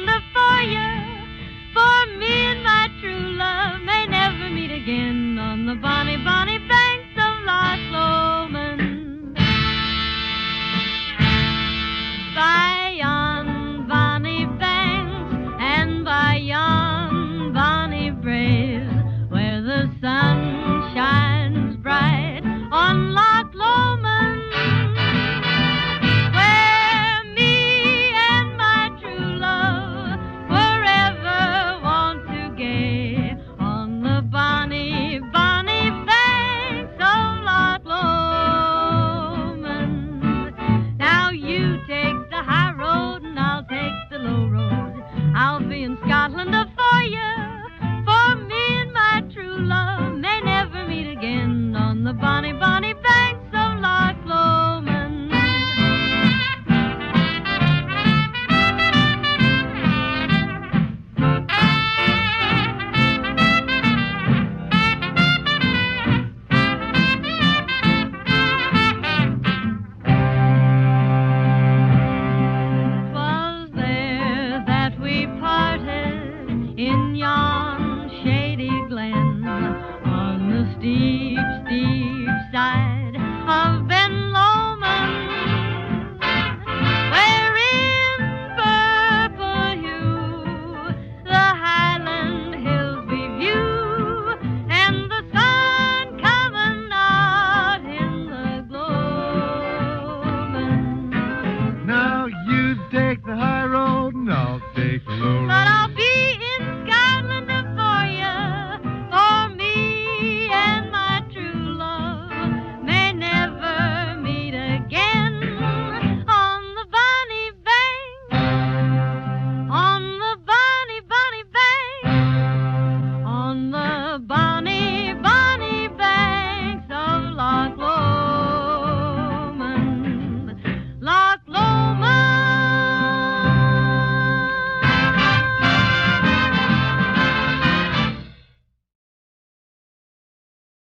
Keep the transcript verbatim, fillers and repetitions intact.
Scotland for you. For me and my true love may never meet again on the bonny, bonny banks of Loch Lomond. By yon bonny banks and by yon bonny braes, where the sun shines bright on Loch Lomond, where me and my true love forever want to gay on the bonny, bonny banks of Loch Lomond. Now you take the high road and I'll take the low road. I'll be in Scotland for you. For me and my true love may never meet again on the bonny, bonny banks of Loch Lomond. Was there that we parted in yon shady glen on the steep